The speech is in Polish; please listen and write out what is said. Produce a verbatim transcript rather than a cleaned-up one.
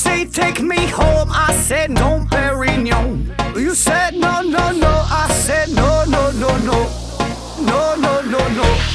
say take me home, I said no, Perignon. You said no, no, no, I said no, no, no, no, no, no, no, no.